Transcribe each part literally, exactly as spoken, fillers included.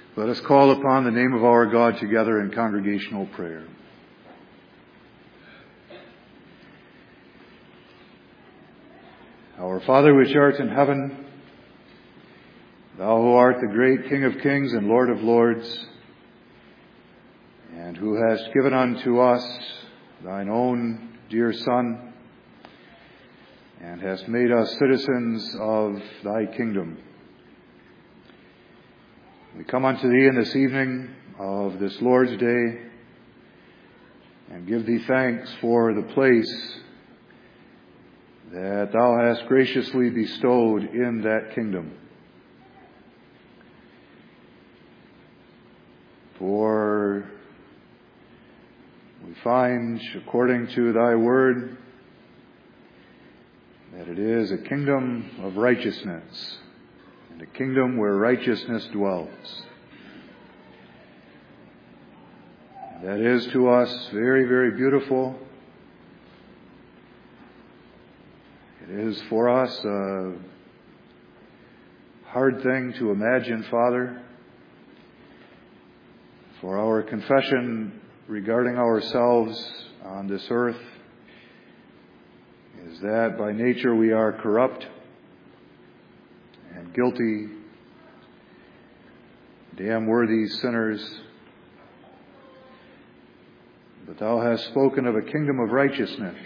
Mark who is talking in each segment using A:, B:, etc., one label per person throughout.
A: Let us call upon the name of our God together in congregational prayer. Our Father which art in heaven, Thou who art the great King of kings and Lord of lords, and who hast given unto us Thine own dear Son, and hast made us citizens of Thy kingdom. We come unto Thee in this evening of this Lord's Day and give Thee thanks for the place that Thou hast graciously bestowed in that kingdom. For we find, according to Thy word, that it is a kingdom of righteousness, and a kingdom where righteousness dwells. And that is to us very, very beautiful. It is for us a hard thing to imagine, Father, for our confession regarding ourselves on this earth is that by nature we are corrupt and guilty, damn worthy sinners. But Thou hast spoken of a kingdom of righteousness,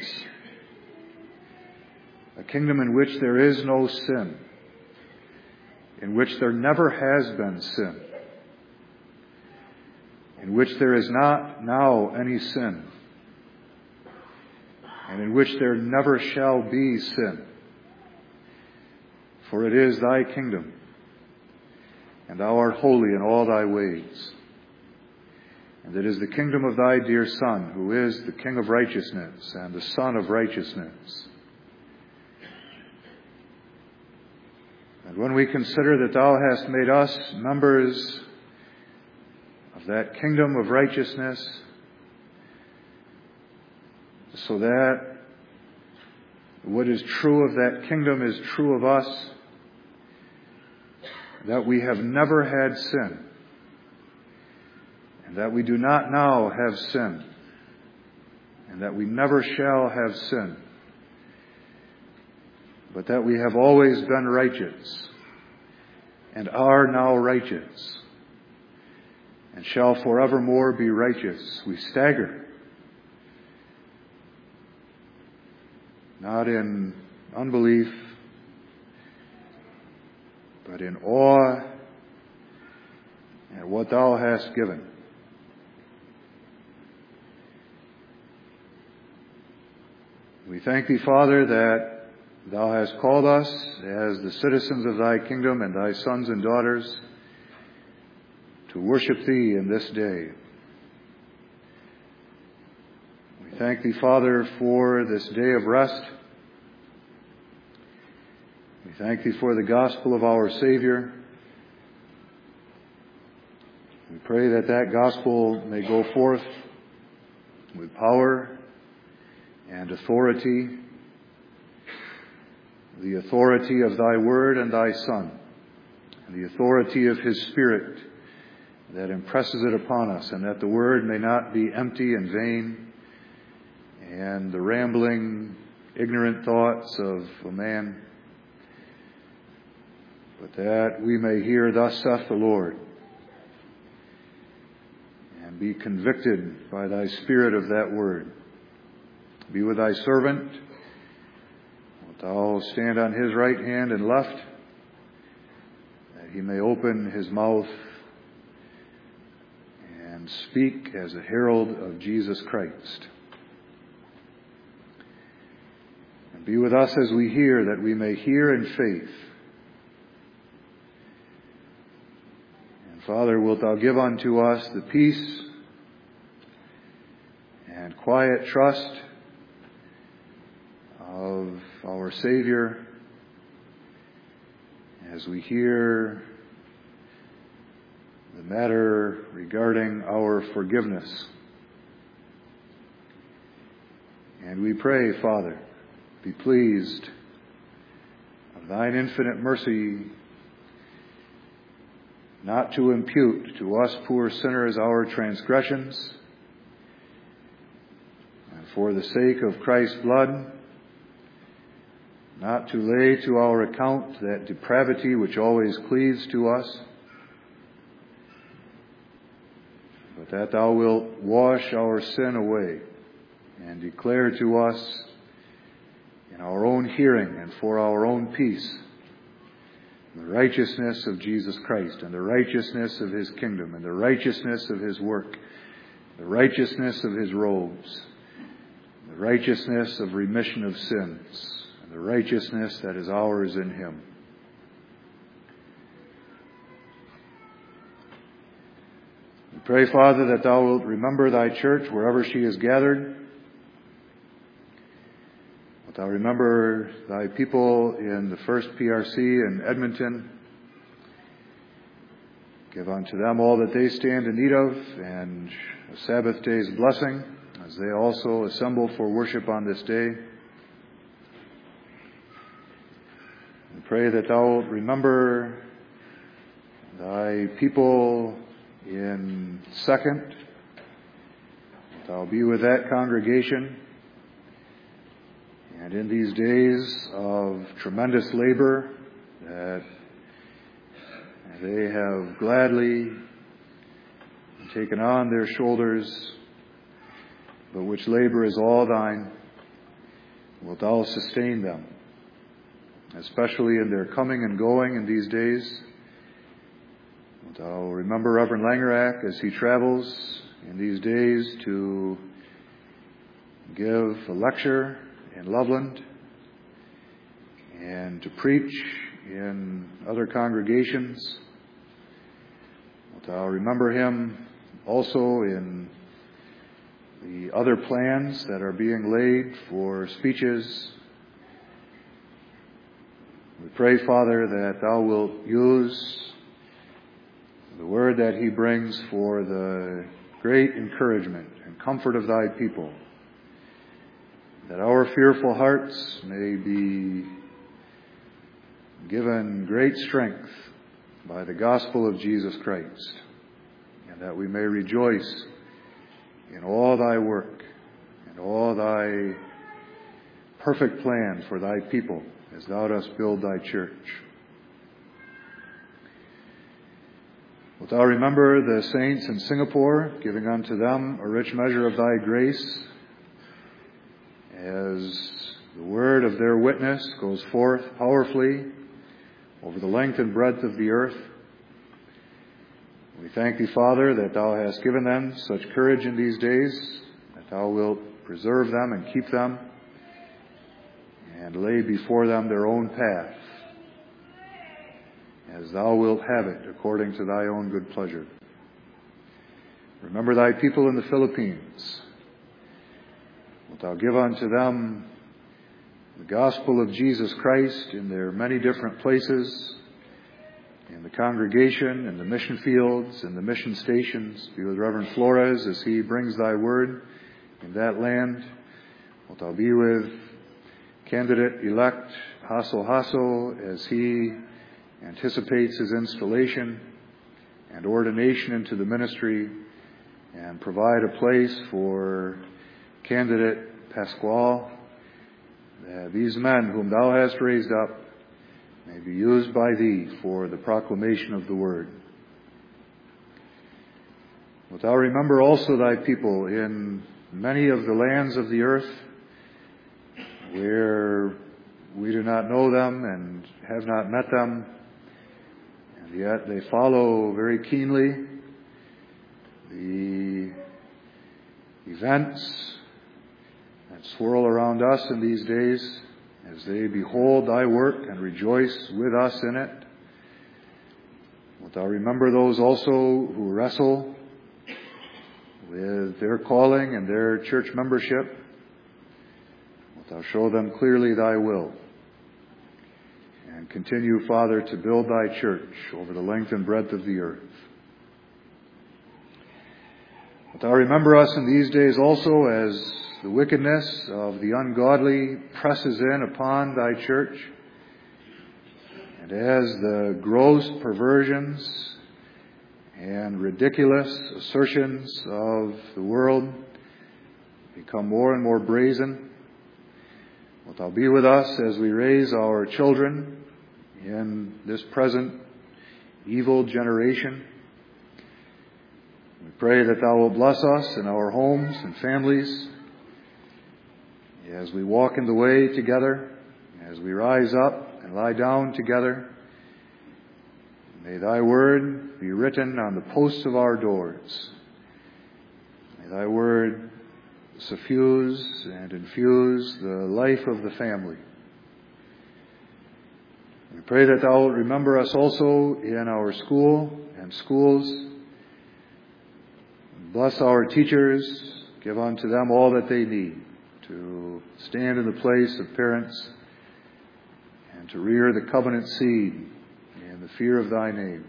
A: a kingdom in which there is no sin, in which there never has been sin, in which there is not now any sin, and in which there never shall be sin. For it is Thy kingdom, and Thou art holy in all Thy ways. And it is the kingdom of Thy dear Son, who is the King of righteousness and the Son of righteousness. And when we consider that Thou hast made us members of that kingdom of righteousness, so that what is true of that kingdom is true of us, that we have never had sin, and that we do not now have sin, and that we never shall have sin, but that we have always been righteous, and are now righteous, and shall forevermore be righteous. We stagger, not in unbelief, but in awe at what Thou hast given. We thank Thee, Father, that Thou hast called us as the citizens of Thy kingdom and Thy sons and daughters to worship Thee in this day. We thank Thee, Father, for this day of rest. We thank Thee for the gospel of our Savior. We pray that that gospel may go forth with power and authority, the authority of Thy word and Thy Son, and the authority of His Spirit that impresses it upon us, and that the word may not be empty and vain, and the rambling, ignorant thoughts of a man, but that we may hear, Thus saith the Lord, and be convicted by Thy Spirit of that word. Be with Thy servant. Wilt Thou stand on his right hand and left, that he may open his mouth and speak as a herald of Jesus Christ. And be with us as we hear, that we may hear in faith. And Father, wilt Thou give unto us the peace and quiet trust of our Savior as we hear the matter regarding our forgiveness. And we pray, Father, be pleased of Thine infinite mercy not to impute to us poor sinners our transgressions, and for the sake of Christ's blood, not to lay to our account that depravity which always cleaves to us, but that thou wilt wash our sin away and declare to us in our own hearing and for our own peace the righteousness of Jesus Christ and the righteousness of His kingdom and the righteousness of His work, the righteousness of His robes, the righteousness of remission of sins, and the righteousness that is ours in Him. We pray, Father, that thou wilt remember thy church wherever she is gathered. Wilt thou remember thy people in the First P R C in Edmonton. Give unto them all that they stand in need of, and a Sabbath day's blessing as they also assemble for worship on this day. We pray that thou wilt remember thy people in Second. That thou be with that congregation. And in these days of tremendous labor that they have gladly taken on their shoulders, but which labor is all thine, wilt thou sustain them, especially in their coming and going in these days. Wilt thou remember Reverend Langerack as he travels in these days to give a lecture in Loveland and to preach in other congregations. Wilt thou remember him also in the other plans that are being laid for speeches. We pray, Father, that thou wilt use the word that he brings for the great encouragement and comfort of thy people, that our fearful hearts may be given great strength by the gospel of Jesus Christ, and that we may rejoice in all thy work and all thy perfect plan for thy people as thou dost build thy church. Wilt thou remember the saints in Singapore, giving unto them a rich measure of thy grace, as the word of their witness goes forth powerfully over the length and breadth of the earth. We thank thee, Father, that thou hast given them such courage in these days, that thou wilt preserve them and keep them, and lay before them their own path, as thou wilt have it according to thy own good pleasure. Remember thy people in the Philippines. Wilt thou give unto them the gospel of Jesus Christ in their many different places, in the congregation, in the mission fields, in the mission stations. Be with Reverend Flores as he brings thy word in that land. Wilt thou be with candidate-elect Hasso Hasso as he anticipates his installation and ordination into the ministry, and provide a place for candidate Pascual, that these men whom thou hast raised up may be used by thee for the proclamation of the word. Wilt thou remember also thy people in many of the lands of the earth where we do not know them and have not met them, and yet they follow very keenly the events that swirl around us in these days, as they behold thy work and rejoice with us in it. Wilt thou remember those also who wrestle with their calling and their church membership? Wilt thou show them clearly thy will, and continue, Father, to build thy church over the length and breadth of the earth. Wilt thou remember us in these days also as the wickedness of the ungodly presses in upon thy church, and as the gross perversions and ridiculous assertions of the world become more and more brazen. Wilt thou be with us as we raise our children in this present evil generation? We pray that thou wilt bless us in our homes and families as we walk in the way together, as we rise up and lie down together. May thy word be written on the posts of our doors. May thy word suffuse and infuse the life of the family. We pray that thou wilt remember us also in our school and schools. Bless our teachers. Give unto them all that they need to stand in the place of parents and to rear the covenant seed in the fear of thy name.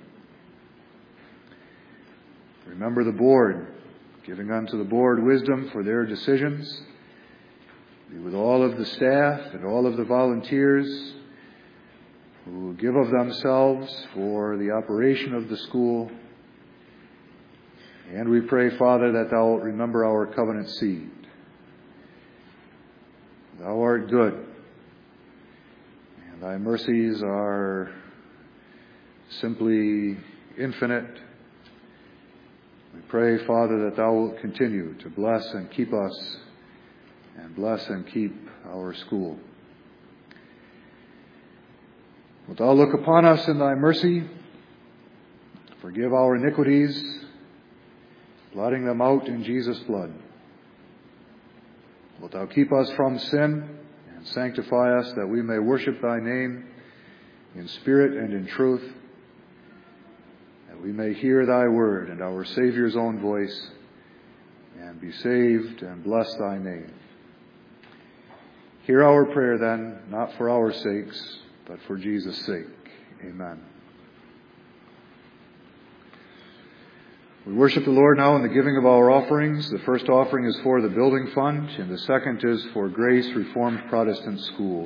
A: Remember the board, giving unto the board wisdom for their decisions. Be with all of the staff and all of the volunteers who give of themselves for the operation of the school. And we pray, Father, that thou wilt remember our covenant seed. Thou art good, and thy mercies are simply infinite. We pray, Father, that thou wilt continue to bless and keep us, and bless and keep our school. Wilt thou look upon us in thy mercy, forgive our iniquities, blotting them out in Jesus' blood. Wilt thou keep us from sin and sanctify us that we may worship thy name in spirit and in truth, that we may hear thy word and our Savior's own voice and be saved and bless thy name. Hear our prayer then, not for our sakes, but for Jesus' sake. Amen. We worship the Lord now in the giving of our offerings. The first offering is for the building fund, and the second is for Grace Reformed Protestant School.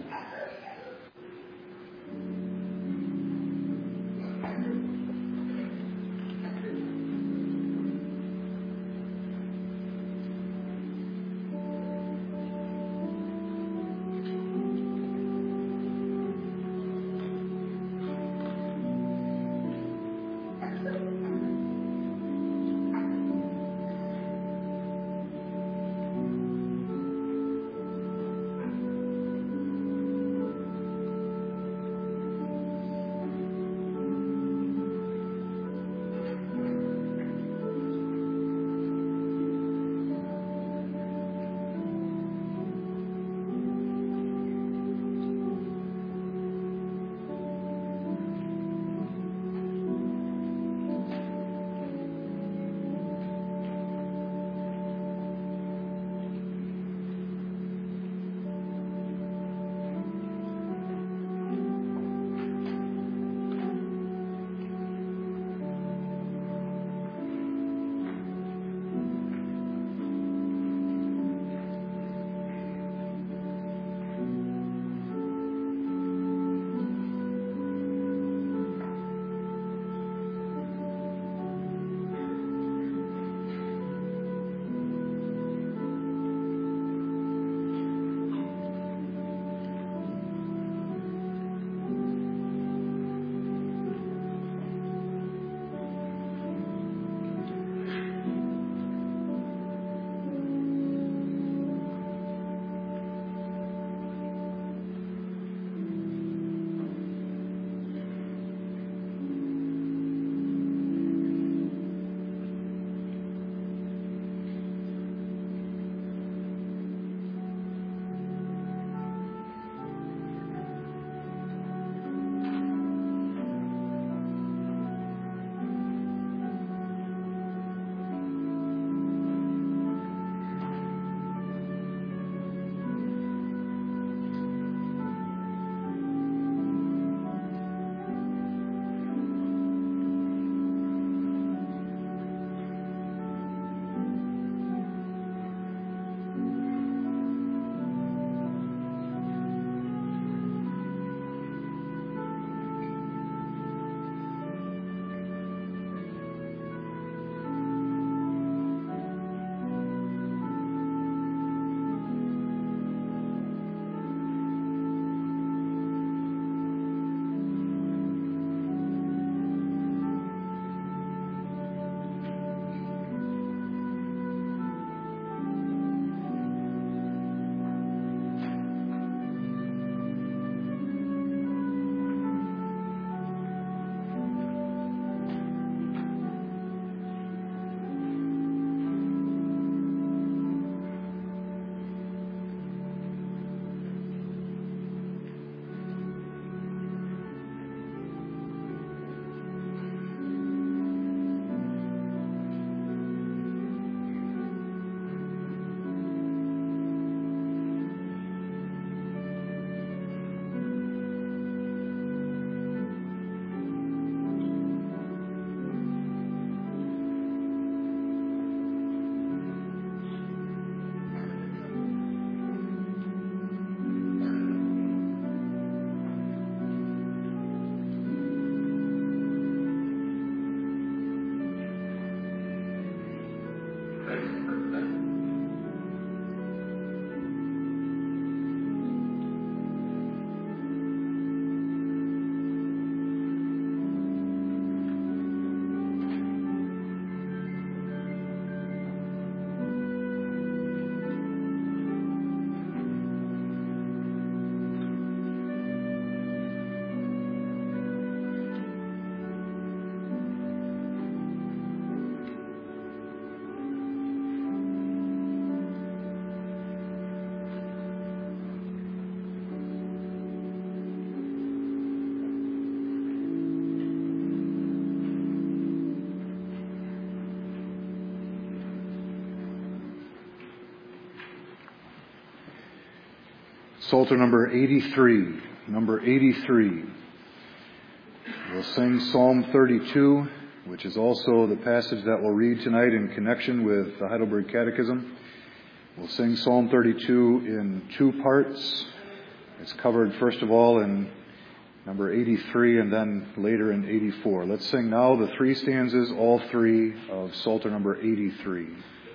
A: Psalter number eighty-three. Number eighty-three. We'll sing Psalm thirty-two, which is also the passage that we'll read tonight in connection with the Heidelberg Catechism. We'll sing Psalm thirty-two in two parts. It's covered first of all in number eighty-three and then later in eighty-four. Let's sing now the three stanzas, all three, of Psalter number eighty-three.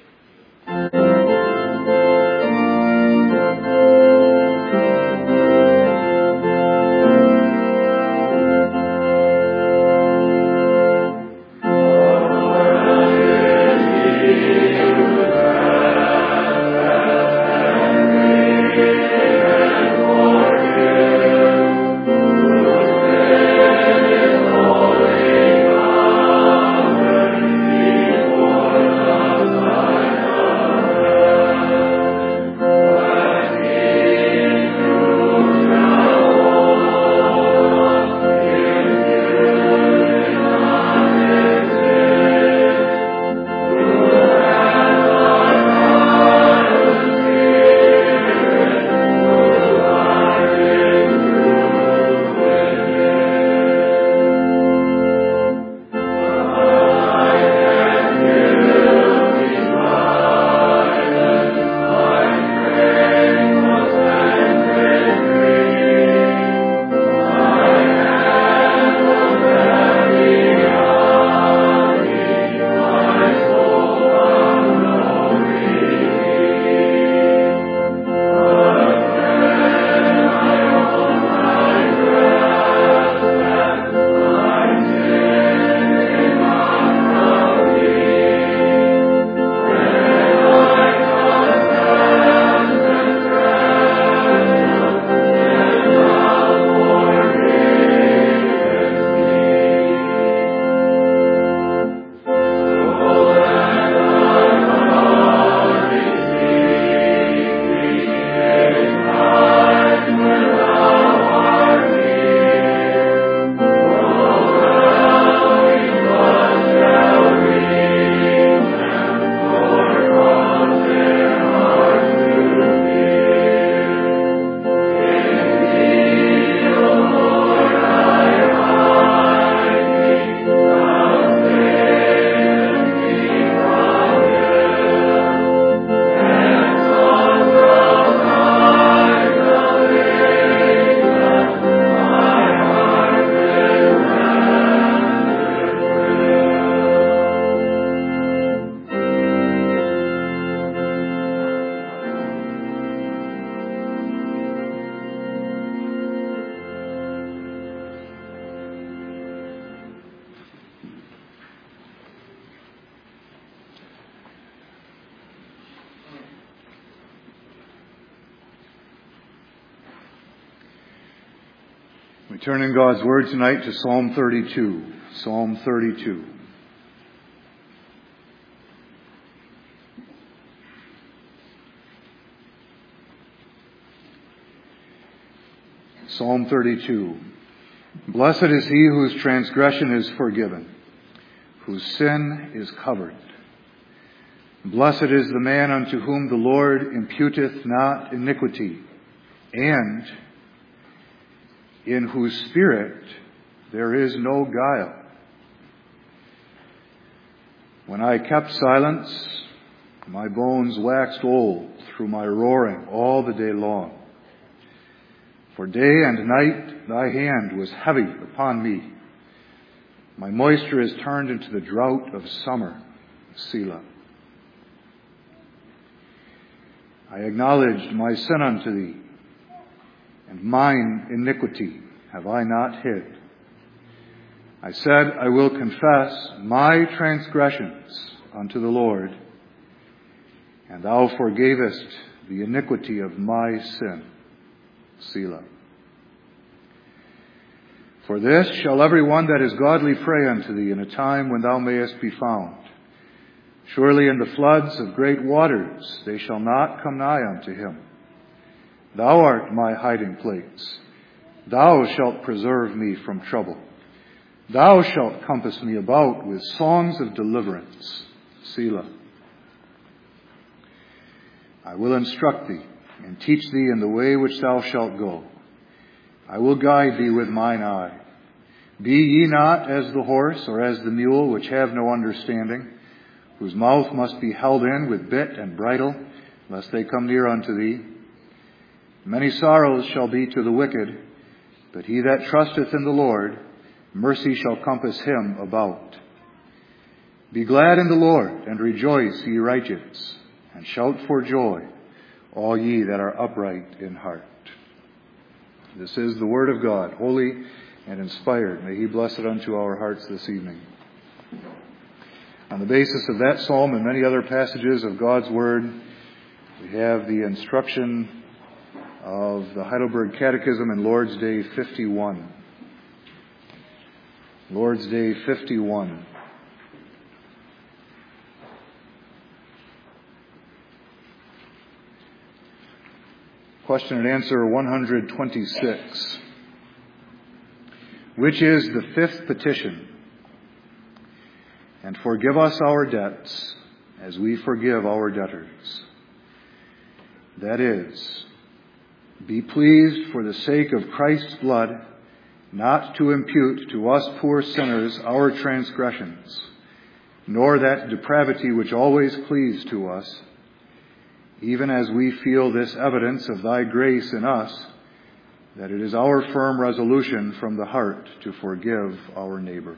A: We turn in God's Word tonight to Psalm thirty-two. Psalm thirty-two. Psalm thirty-two. Blessed is he whose transgression is forgiven, whose sin is covered. Blessed is the man unto whom the Lord imputeth not iniquity, and in whose spirit there is no guile. When I kept silence, my bones waxed old through my roaring all the day long. For day and night thy hand was heavy upon me. My moisture is turned into the drought of summer. Selah. I acknowledged my sin unto thee, and mine iniquity have I not hid. I said, I will confess my transgressions unto the Lord, and thou forgavest the iniquity of my sin. Selah. For this shall every one that is godly pray unto thee in a time when thou mayest be found. Surely in the floods of great waters they shall not come nigh unto him. Thou art my hiding place. Thou shalt preserve me from trouble. Thou shalt compass me about with songs of deliverance. Selah. I will instruct thee and teach thee in the way which thou shalt go. I will guide thee with mine eye. Be ye not as the horse or as the mule, which have no understanding, whose mouth must be held in with bit and bridle, lest they come near unto thee. Many sorrows shall be to the wicked, but he that trusteth in the Lord, mercy shall compass him about. Be glad in the Lord, and rejoice, ye righteous, and shout for joy, all ye that are upright in heart. This is the word of God, holy and inspired. May he bless it unto our hearts this evening. On the basis of that psalm and many other passages of God's word, we have the instruction of the Heidelberg Catechism in Lord's Day fifty-one. Lord's Day fifty-one. Question and answer one hundred twenty-six. Which is the fifth petition? And forgive us our debts as we forgive our debtors. That is, be pleased for the sake of Christ's blood not to impute to us poor sinners our transgressions, nor that depravity which always cleaves to us, even as we feel this evidence of thy grace in us, that it is our firm resolution from the heart to forgive our neighbor.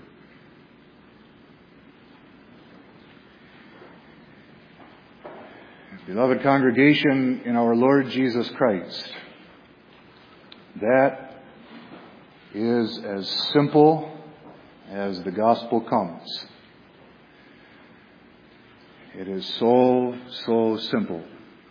A: Beloved congregation in our Lord Jesus Christ, that is as simple as the gospel comes. It is so, so simple.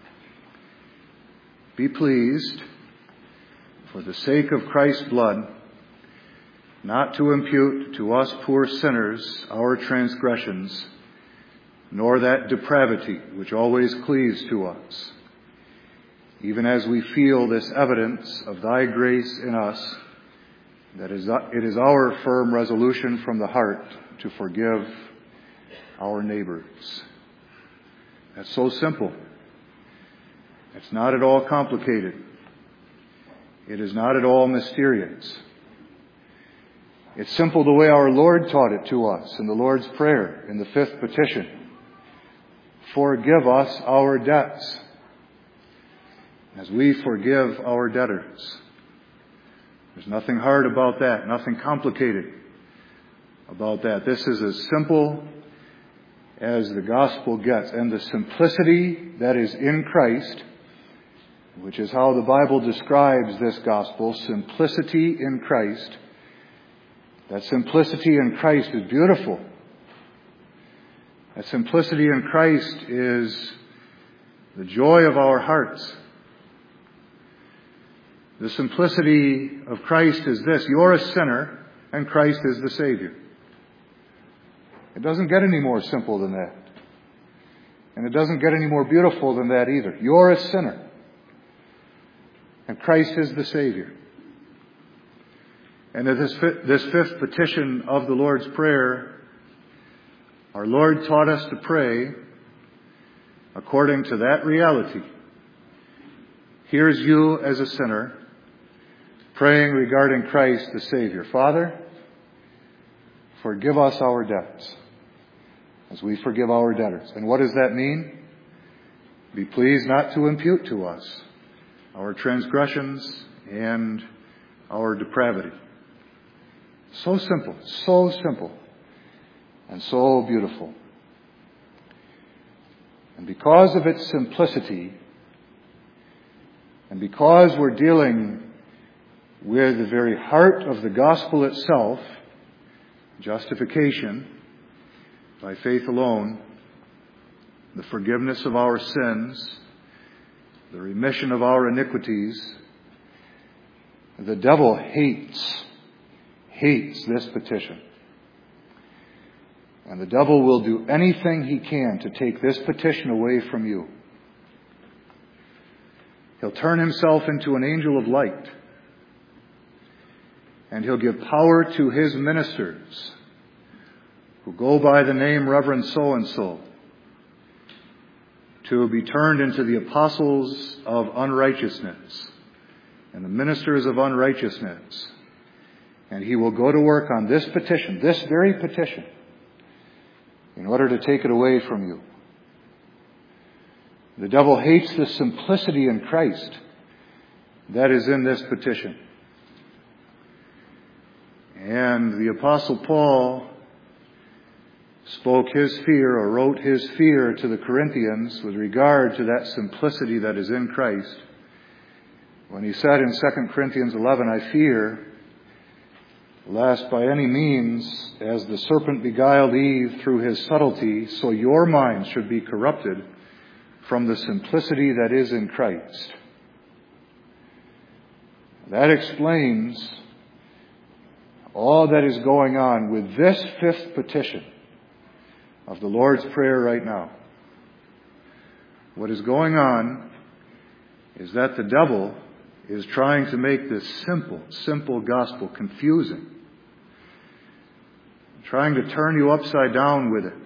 A: Be pleased, for the sake of Christ's blood, not to impute to us poor sinners our transgressions, nor that depravity which always cleaves to us, even as we feel this evidence of thy grace in us, that is, it is our firm resolution from the heart to forgive our neighbors. That's so simple. It's not at all complicated. It is not at all mysterious. It's simple the way our Lord taught it to us in the Lord's Prayer, in the fifth petition. Forgive us our debts as we forgive our debtors. There's nothing hard about that, nothing complicated about that. This is as simple as the gospel gets. And the simplicity that is in Christ, which is how the Bible describes this gospel, simplicity in Christ. That simplicity in Christ is beautiful. That simplicity in Christ is the joy of our hearts. The simplicity of Christ is this: you're a sinner and Christ is the Savior. It doesn't get any more simple than that. And it doesn't get any more beautiful than that either. You're a sinner and Christ is the Savior. And in this, this fifth petition of the Lord's Prayer, our Lord taught us to pray according to that reality. Here's you as a sinner praying regarding Christ the Savior. Father, forgive us our debts as we forgive our debtors. And what does that mean? Be pleased not to impute to us our transgressions and our depravity. So simple, so simple, and so beautiful. And because of its simplicity, and because we're dealing with the very heart of the gospel itself, justification by faith alone, the forgiveness of our sins, the remission of our iniquities, the devil hates, hates this petition. And the devil will do anything he can to take this petition away from you. He'll turn himself into an angel of light. And he'll give power to his ministers who go by the name Reverend so-and-so to be turned into the apostles of unrighteousness and the ministers of unrighteousness. And he will go to work on this petition, this very petition, in order to take it away from you. The devil hates the simplicity in Christ that is in this petition. And the Apostle Paul spoke his fear, or wrote his fear to the Corinthians with regard to that simplicity that is in Christ, when he said in Second Corinthians eleven, I fear, lest by any means, as the serpent beguiled Eve through his subtlety, so your minds should be corrupted from the simplicity that is in Christ. That explains all that is going on with this fifth petition of the Lord's Prayer right now. What is going on is that the devil is trying to make this simple, simple gospel confusing. Trying to turn you upside down with it.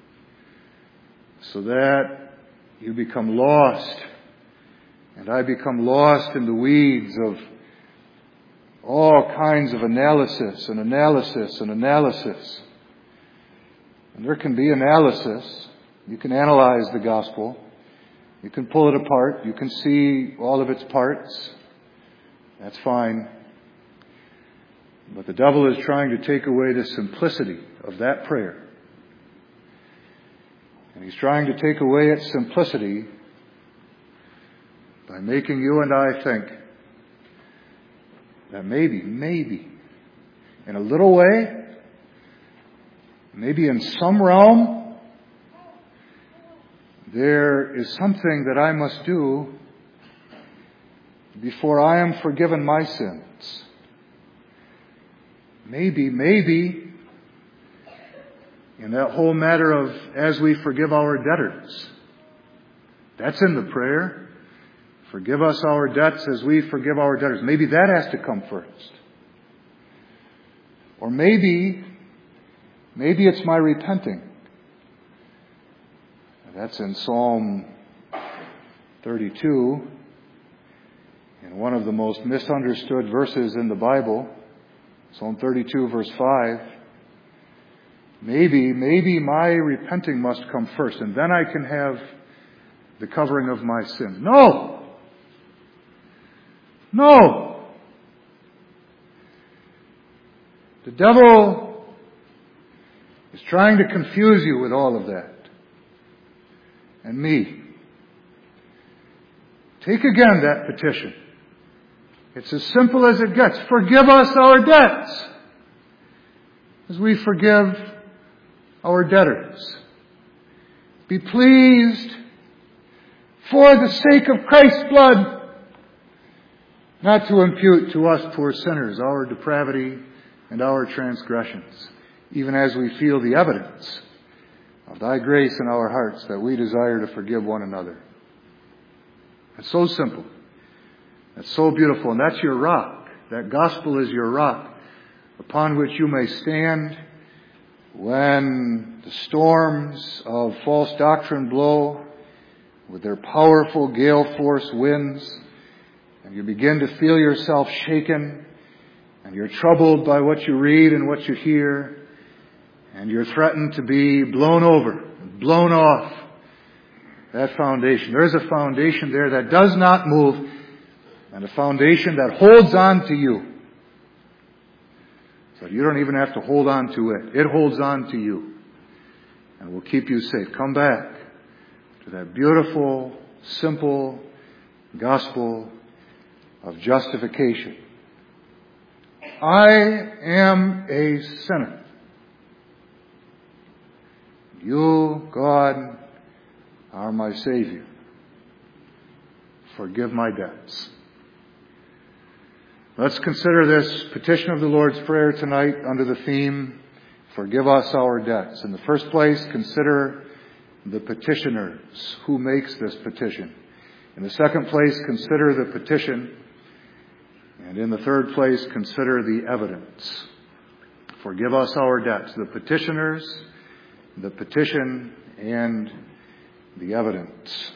A: So that you become lost. And I become lost in the weeds of all kinds of analysis and analysis and analysis. And there can be analysis. You can analyze the gospel. You can pull it apart. You can see all of its parts. That's fine. But the devil is trying to take away the simplicity of that prayer. And he's trying to take away its simplicity by making you and I think that maybe, maybe, in a little way, maybe in some realm, there is something that I must do before I am forgiven my sins. Maybe, maybe, in that whole matter of as we forgive our debtors. That's in the prayer. Forgive us our debts as we forgive our debtors. Maybe that has to come first. Or maybe, maybe it's my repenting. That's in Psalm thirty-two, in one of the most misunderstood verses in the Bible. Psalm thirty-two, verse five. Maybe, maybe my repenting must come first, and then I can have the covering of my sins. No! No! The devil is trying to confuse you with all of that. And me. Take again that petition. It's as simple as it gets. Forgive us our debts as we forgive our debtors. Be pleased for the sake of Christ's blood not to impute to us poor sinners our depravity and our transgressions, even as we feel the evidence of thy grace in our hearts that we desire to forgive one another. It's so simple. It's so beautiful. And that's your rock. That gospel is your rock upon which you may stand when the storms of false doctrine blow with their powerful gale force winds, and you begin to feel yourself shaken, and you're troubled by what you read and what you hear, and you're threatened to be blown over, blown off that foundation. There is a foundation there that does not move, and a foundation that holds on to you. So you don't even have to hold on to it. It holds on to you and will keep you safe. Come back to that beautiful, simple gospel of justification. I am a sinner. You, God, are my Savior. Forgive my debts. Let's consider this petition of the Lord's Prayer tonight under the theme, Forgive us our debts. In the first place, consider the petitioners. Who makes this petition? In the second place, consider the petition. And in the third place, consider the evidence. Forgive us our debts. The petitioners, the petition, and the evidence.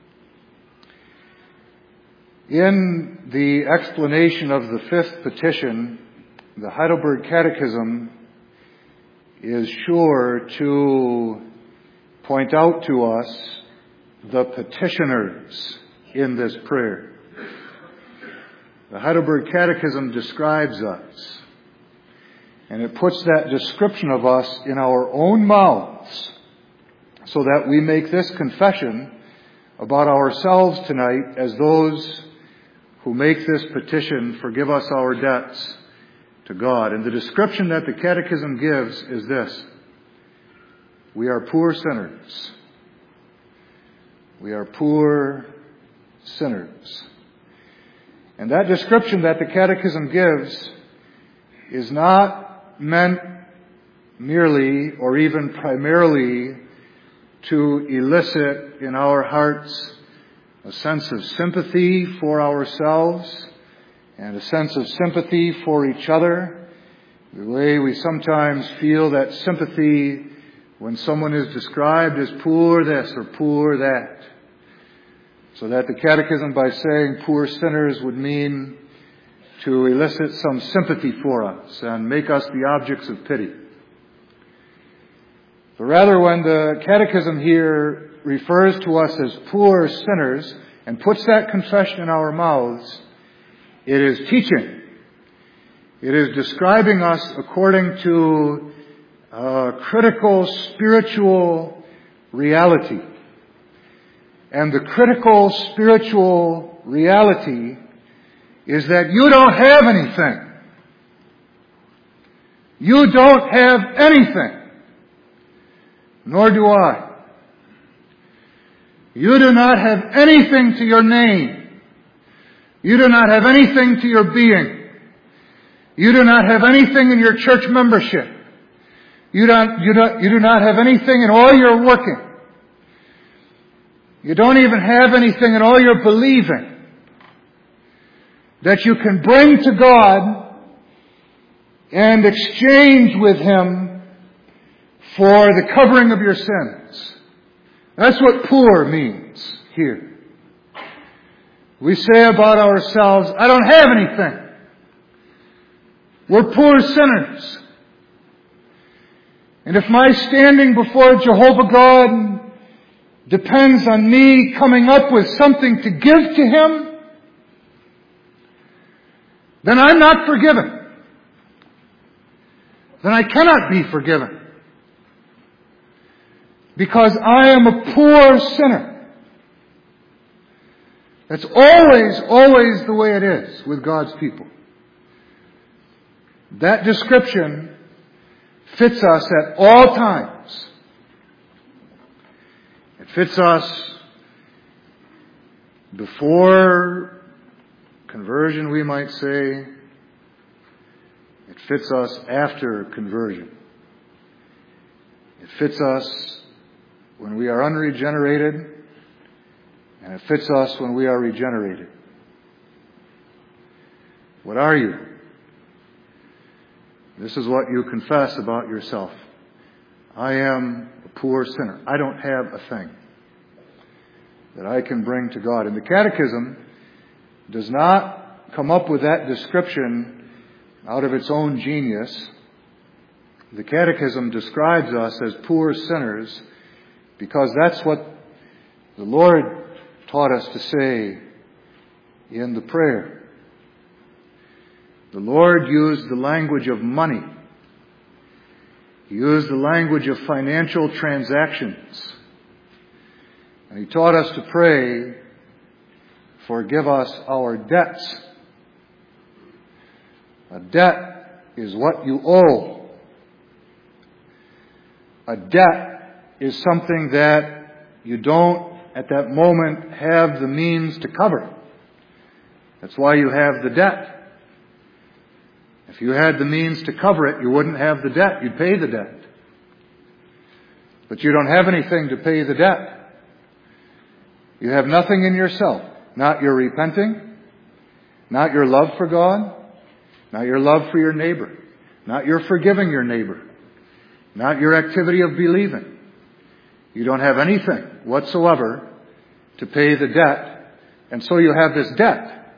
A: In the explanation of the fifth petition, the Heidelberg Catechism is sure to point out to us the petitioners in this prayer. The Heidelberg Catechism describes us, and it puts that description of us in our own mouths so that we make this confession about ourselves tonight as those who make this petition, forgive us our debts, to God. And the description that the Catechism gives is this: we are poor sinners. We are poor sinners. And that description that the Catechism gives is not meant merely or even primarily to elicit in our hearts a sense of sympathy for ourselves and a sense of sympathy for each other, the way we sometimes feel that sympathy when someone is described as poor this or poor that. So that the Catechism, by saying poor sinners, would mean to elicit some sympathy for us and make us the objects of pity. But rather, when the Catechism here refers to us as poor sinners and puts that confession in our mouths, it is teaching. It is describing us according to a critical spiritual reality. And the critical spiritual reality is that you don't have anything. You don't have anything. Nor do I. You do not have anything to your name. You do not have anything to your being. You do not have anything in your church membership. You don't, you don't, you do not have anything in all your working. You don't even have anything in all your believing that you can bring to God and exchange with Him for the covering of your sins. That's what poor means here. We say about ourselves, I don't have anything. We're poor sinners. And if my standing before Jehovah God depends on me coming up with something to give to Him, then I'm not forgiven. Then I cannot be forgiven. Because I am a poor sinner. That's always, always the way it is with God's people. That description fits us at all times. It fits us before conversion, we might say. It fits us after conversion. It fits us when we are unregenerated, and it fits us when we are regenerated. What are you? This is what you confess about yourself. I am a poor sinner. I don't have a thing that I can bring to God. And the Catechism does not come up with that description out of its own genius. The Catechism describes us as poor sinners because that's what the Lord taught us to say in the prayer. The Lord used the language of money. He used the language of financial transactions. And He taught us to pray, forgive us our debts. A debt is what you owe. A debt is something that you don't, at that moment, have the means to cover. That's why you have the debt. If you had the means to cover it, you wouldn't have the debt. You'd pay the debt. But you don't have anything to pay the debt. You have nothing in yourself. Not your repenting, not your love for God, not your love for your neighbor, not your forgiving your neighbor, not your activity of believing. You don't have anything whatsoever to pay the debt, and so you have this debt.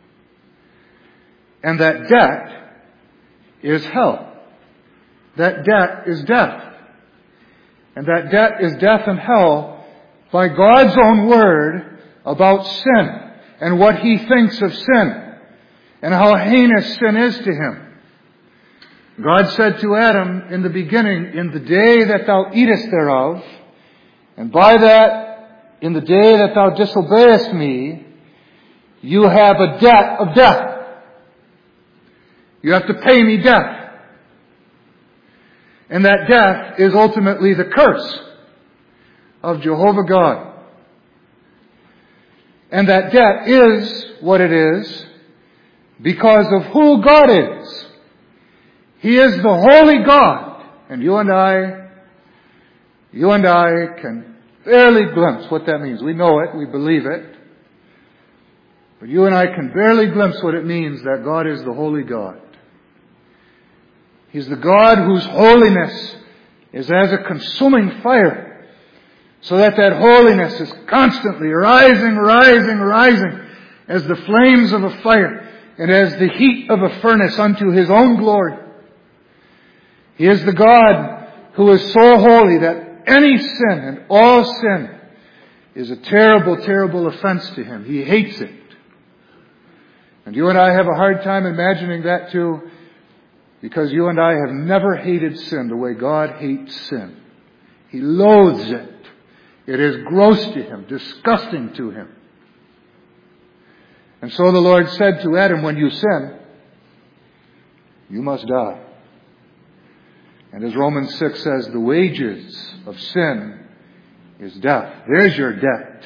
A: And that debt is hell. That debt is death. And that debt is death and hell by God's own word about sin and what He thinks of sin and how heinous sin is to Him. God said to Adam in the beginning, in the day that thou eatest thereof, and by that, in the day that thou disobeyest me, you have a debt of death. You have to pay me death. And that death is ultimately the curse of Jehovah God. And that debt is what it is because of who God is. He is the holy God. And you and I, you and I can barely glimpse what that means. We know it, we believe it. But you and I can barely glimpse what it means that God is the holy God. He's the God whose holiness is as a consuming fire, so that that holiness is constantly rising, rising, rising as the flames of a fire and as the heat of a furnace unto His own glory. He is the God who is so holy that any sin and all sin is a terrible, terrible offense to Him. He hates it. And you and I have a hard time imagining that too, because you and I have never hated sin the way God hates sin. He loathes it. It is gross to Him, disgusting to Him. And so the Lord said to Adam, when you sin, you must die. And as Romans six says, the wages of sin is death. There's your debt.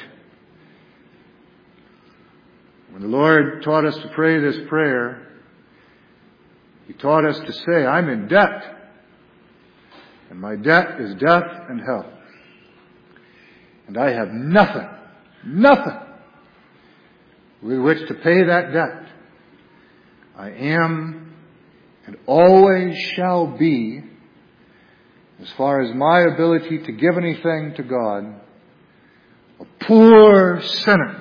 A: When the Lord taught us to pray this prayer, He taught us to say, I'm in debt. And my debt is death and hell. And I have nothing, nothing with which to pay that debt. I am and always shall be, as far as my ability to give anything to God, a poor sinner.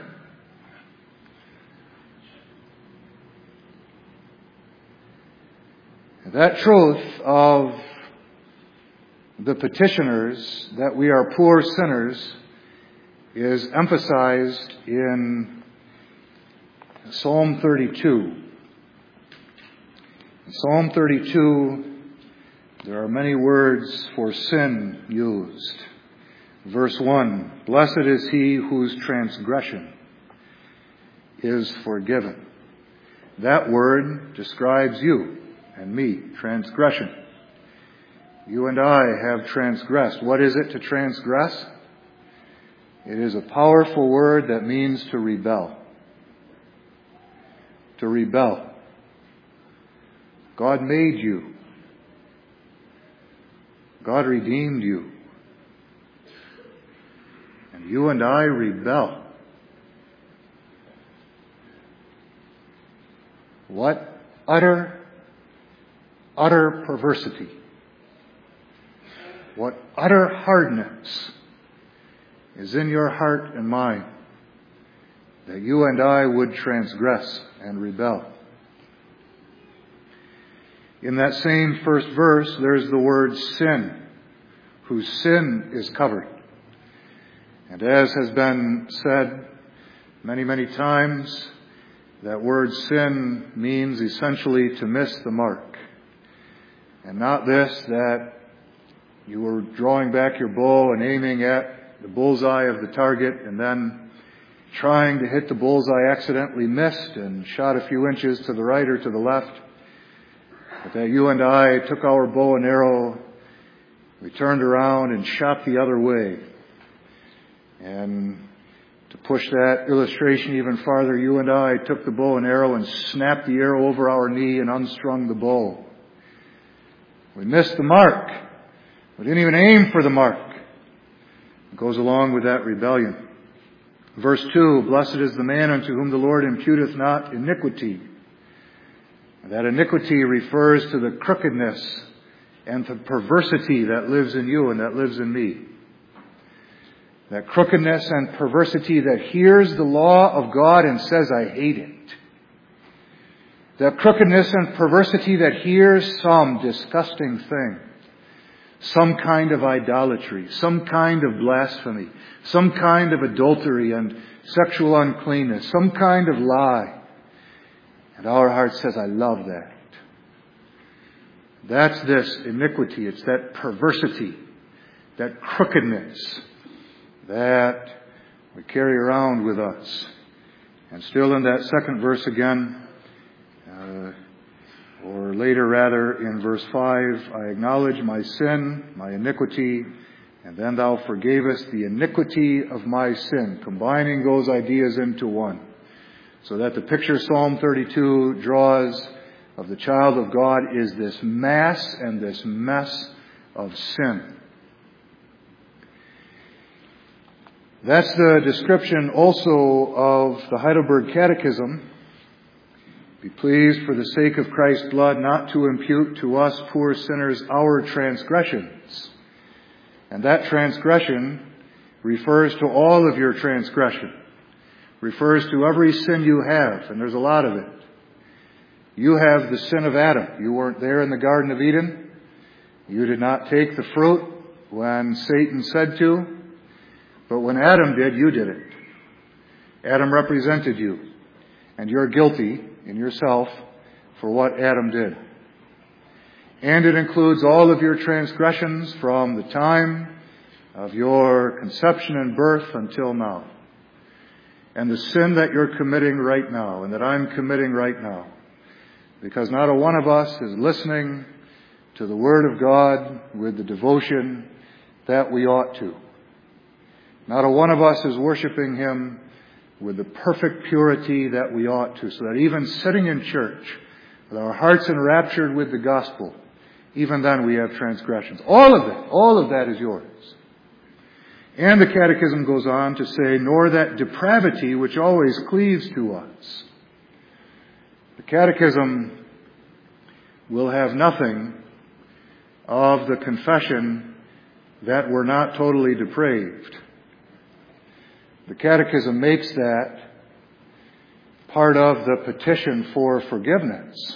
A: And that truth of the petitioners, that we are poor sinners, is emphasized in Psalm thirty-two. In Psalm thirty-two, there are many words for sin used. Verse one, blessed is he whose transgression is forgiven. That word describes you and me, transgression. You and I have transgressed. What is it to transgress? It is a powerful word that means to rebel. To rebel. God made you. God redeemed you. And you and I rebel. What utter, utter perversity. What utter hardness is in your heart and mind that you and I would transgress and rebel. In that same first verse, there's the word sin, whose sin is covered. And as has been said many, many times, that word sin means essentially to miss the mark. And not this, that you were drawing back your bow and aiming at the bullseye of the target and then trying to hit the bullseye, accidentally missed and shot a few inches to the right or to the left. But that you and I took our bow and arrow, we turned around and shot the other way. And to push that illustration even farther, you and I took the bow and arrow and snapped the arrow over our knee and unstrung the bow. We missed the mark. We didn't even aim for the mark. It goes along with that rebellion. Verse two, blessed is the man unto whom the Lord imputeth not iniquity. That iniquity refers to the crookedness and the perversity that lives in you and that lives in me. That crookedness and perversity that hears the law of God and says, I hate it. That crookedness and perversity that hears some disgusting thing. Some kind of idolatry. Some kind of blasphemy. Some kind of adultery and sexual uncleanness. Some kind of lie. And our heart says, I love that. That's this iniquity. It's that perversity. That crookedness that we carry around with us. And still in that second verse again, uh, or later rather in verse five, I acknowledge my sin, my iniquity, and then thou forgavest the iniquity of my sin, combining those ideas into one. So that the picture Psalm thirty-two draws of the child of God is this mass and this mess of sin. That's the description also of the Heidelberg Catechism. Be pleased for the sake of Christ's blood not to impute to us poor sinners our transgressions. And that transgression refers to all of your transgression. Refers to every sin you have, and there's a lot of it. You have the sin of Adam. You weren't there in the Garden of Eden. You did not take the fruit when Satan said to. But when Adam did, you did it. Adam represented you. And you're guilty in yourself for what Adam did. And it includes all of your transgressions from the time of your conception and birth until now. And the sin that you're committing right now and that I'm committing right now. Because not a one of us is listening to the Word of God with the devotion that we ought to. Not a one of us is worshiping Him with the perfect purity that we ought to. So that even sitting in church, with our hearts enraptured with the gospel, even then we have transgressions. All of that, all of that is yours. And the Catechism goes on to say, nor that depravity which always cleaves to us. The Catechism will have nothing of the confession that we're not totally depraved. The Catechism makes that part of the petition for forgiveness.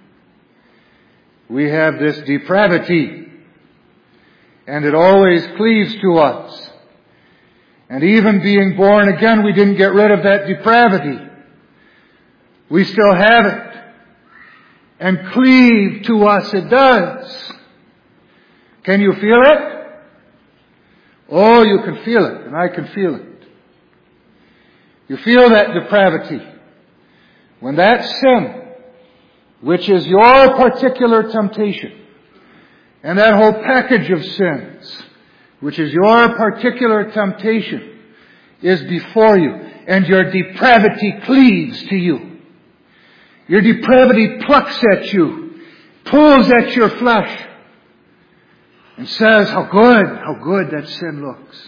A: We have this depravity, and it always cleaves to us. And even being born again, we didn't get rid of that depravity. We still have it. And cleave to us it does. Can you feel it? Oh, you can feel it, and I can feel it. You feel that depravity. When that sin, which is your particular temptation, and that whole package of sins, which is your particular temptation, is before you, and your depravity cleaves to you. Your depravity plucks at you, pulls at your flesh, and says, how good, how good that sin looks.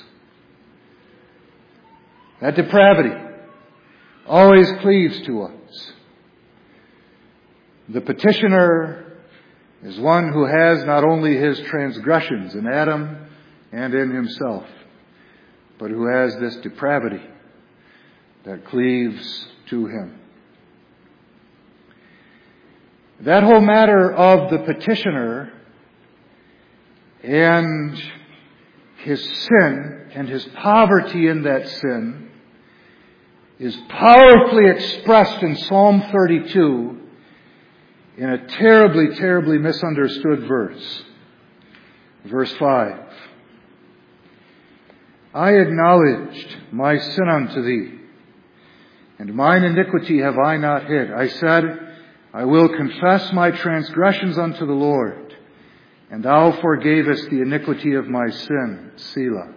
A: That depravity always cleaves to us. The petitioner is one who has not only his transgressions in Adam and in himself, but who has this depravity that cleaves to him. That whole matter of the petitioner and his sin and his poverty in that sin is powerfully expressed in Psalm thirty-two in a terribly, terribly misunderstood verse. Verse five. I acknowledged my sin unto thee, and mine iniquity have I not hid. I said, I will confess my transgressions unto the Lord, and thou forgavest the iniquity of my sin. Selah.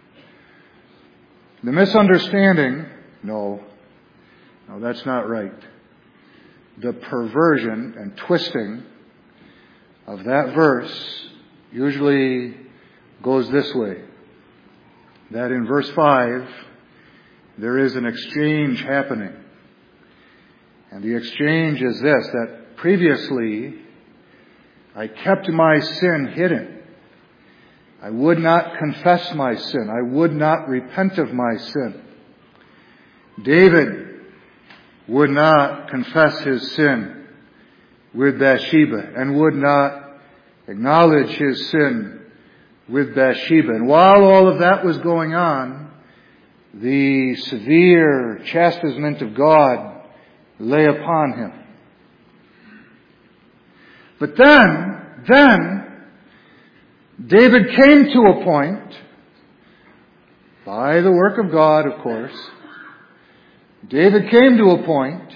A: The misunderstanding, no, no, that's not right. The perversion and twisting of that verse usually goes this way. That in verse five, there is an exchange happening. And the exchange is this, that previously I kept my sin hidden. I would not confess my sin. I would not repent of my sin. David would not confess his sin with Bathsheba and would not acknowledge his sin with Bathsheba. And while all of that was going on, the severe chastisement of God lay upon him. But then, then, David came to a point, by the work of God, of course, David came to a point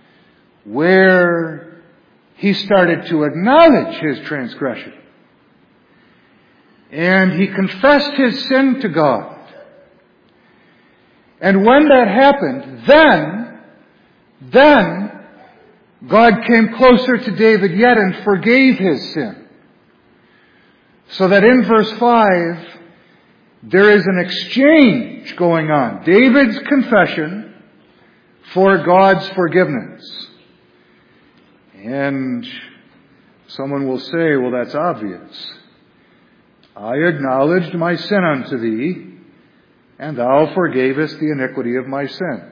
A: where he started to acknowledge his transgression. And he confessed his sin to God. And when that happened, then, then, God came closer to David yet and forgave his sin. So that in verse five, there is an exchange going on. David's confession for God's forgiveness. And someone will say, well, that's obvious. I acknowledged my sin unto thee, and thou forgavest the iniquity of my sin.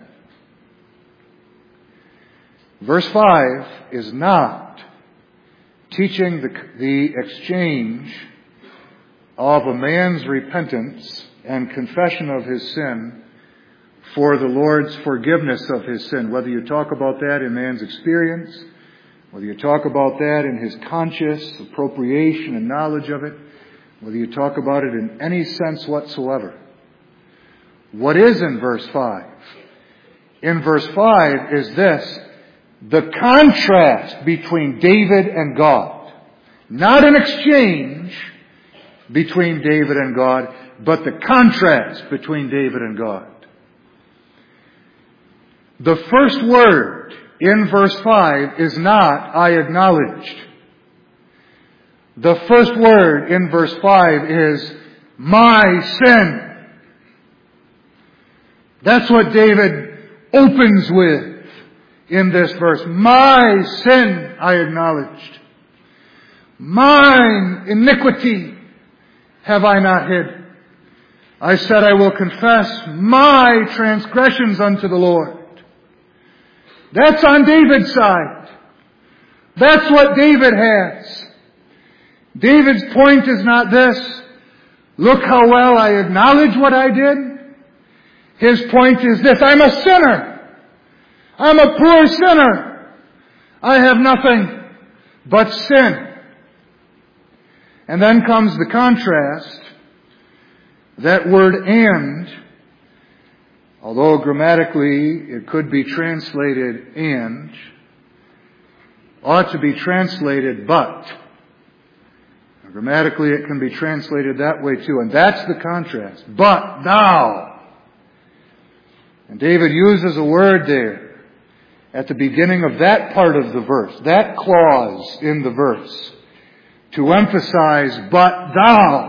A: Verse five is not teaching the, the exchange of a man's repentance and confession of his sin for the Lord's forgiveness of his sin. Whether you talk about that in man's experience, whether you talk about that in his conscious appropriation and knowledge of it, whether you talk about it in any sense whatsoever. What is in verse five? In verse five is this: the contrast between David and God. Not an exchange between David and God, but the contrast between David and God. The first word in verse five is not, I acknowledged. The first word in verse five is, my sin. That's what David opens with in this verse. My sin I acknowledged. Mine iniquity have I not hid. I said I will confess my transgressions unto the Lord. That's on David's side. That's what David has. David's point is not this: look how well I acknowledge what I did. His point is this: I'm a sinner. I'm a poor sinner. I have nothing but sin. And then comes the contrast. That word and, although grammatically it could be translated and, ought to be translated but. Grammatically it can be translated that way too, and that's the contrast. But thou. And David uses a word there at the beginning of that part of the verse, that clause in the verse, to emphasize, but thou.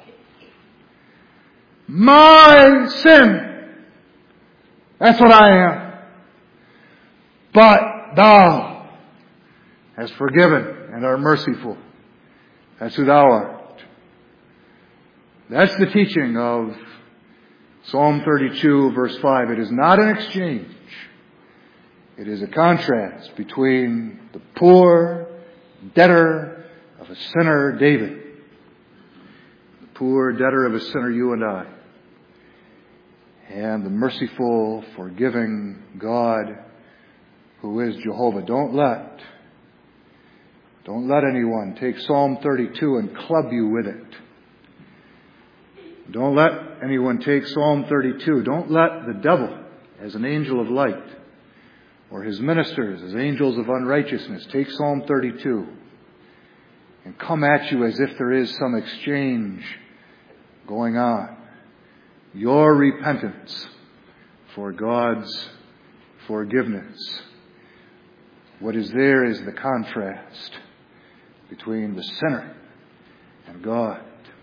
A: My sin. That's what I am. But thou hast forgiven and art merciful. That's who thou art. That's the teaching of Psalm thirty-two, verse five. It is not an exchange. It is a contrast between the poor debtor of a sinner, David, the poor debtor of a sinner, you and I, and the merciful, forgiving God who is Jehovah. Don't let, don't let anyone take Psalm thirty-two and club you with it. Don't let anyone take Psalm thirty-two. Don't let the devil, as an angel of light, or his ministers as angels of unrighteousness, take Psalm thirty-two and come at you as if there is some exchange going on. Your repentance for God's forgiveness. What is there is the contrast between the sinner and God.